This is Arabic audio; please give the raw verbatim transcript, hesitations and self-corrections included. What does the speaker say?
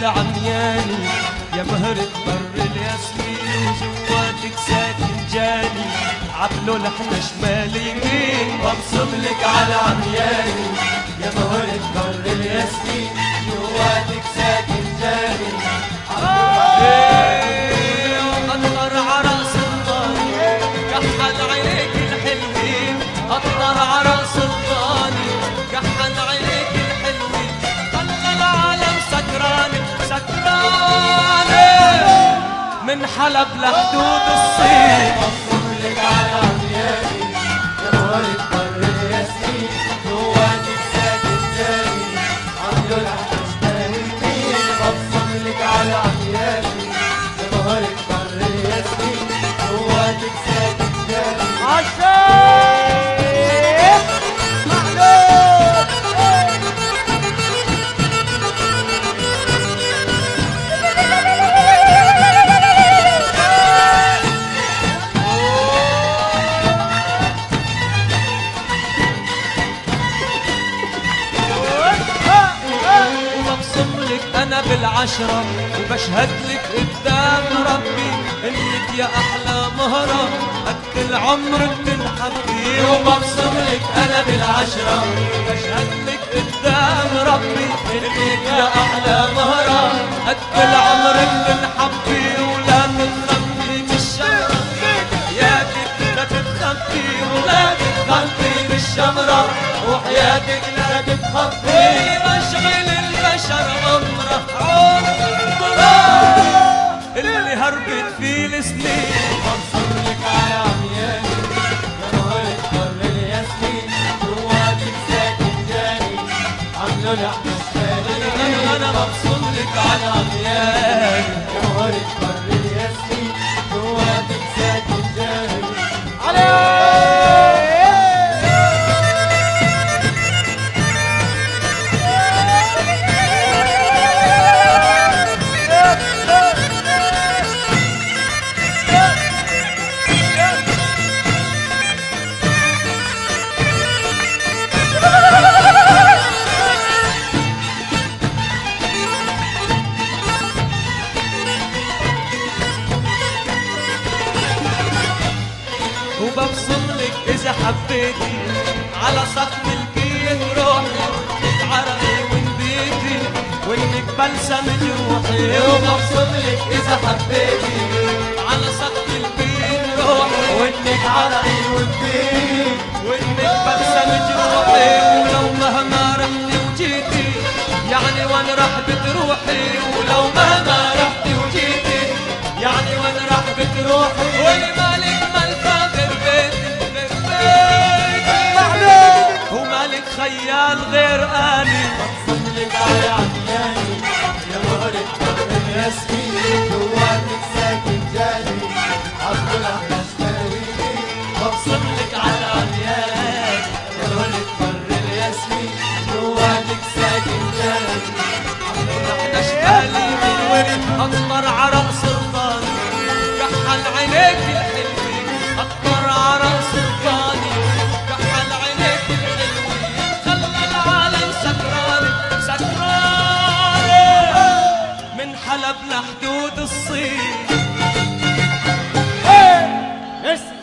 على عمياني يا مهرة بر الياسمين وجواتك ساكن جاني عقله لحنا شمال يمين ببصم لك على عمياني يا مهرة بر الياسمين جواتك ساكن جاني قطر عرس الضاني كحل عينيك الحلوين قطر عرس الضاني كحل عينيك الحلوين خلى العالم سكراني سكراني من حلب لحدود الصين ببصم لك على عمياني يا مهرة بر الياسمين جواتك ساكن جاني عملوا لحنا شمال يمين ببصم لك على عمياني يا مهرة بر الياسمين جواتك ساكن جاني عالشيخ محمود وببصم لك انا بالعشرة وبشهد لك قدام ربي انك يا احلى مهرة قد العمر بتنحبي وببصم لك انا بالعشرة بشهد لك قدام ربي انك يا احلى مهرة قد العمر بتنحبي ولا تتخبي بالشمرة حياتك لا تتخبي ولا تتخبي بالشمرة وحياتك لا تتخبي مشغل البشر عمره عمره اللي هربت فيه السنين ببصم لك على عمياني يا مهرة بر الياسمين جواتك ساكن جاني عملوا لحنا شمال يمين انا ببصم لك على عمياني يا مهرة بر الياسمين جواتك ساكن جاني وببصم لك اذا حبيتي على سطح الكيف روحي تتعرقي ونبيتي وانك بلسم جروحي وببصم لك اذا حبيتي على سطح الكيف روحي وانك عرقي وبيك وانك بلسم جروحي ولو مهما رحتي وجيتي يعني وين راح بتروحي ولو مهما رحتي وجيتي يعني وين راح بتروحي ولمالك ملكة غير بيتي غير بيتي ومالك خيال غير آلي ببصم لك على عمياني يا مهرة بر الياسمين جواتك ساكن جاني عبدو لحنا شمال يمين ببصم لك على عمياني يا مهرة بر الياسمين جواتك ساكن جاني احنا شمال يمين ورد اطمر عرق سلطاني كحل عينيك الحلوين اطمر عرق سلطاني كحل عينيك الحلوين خلى العالم سكراني سكراني من حلب لحدود الصين اسمع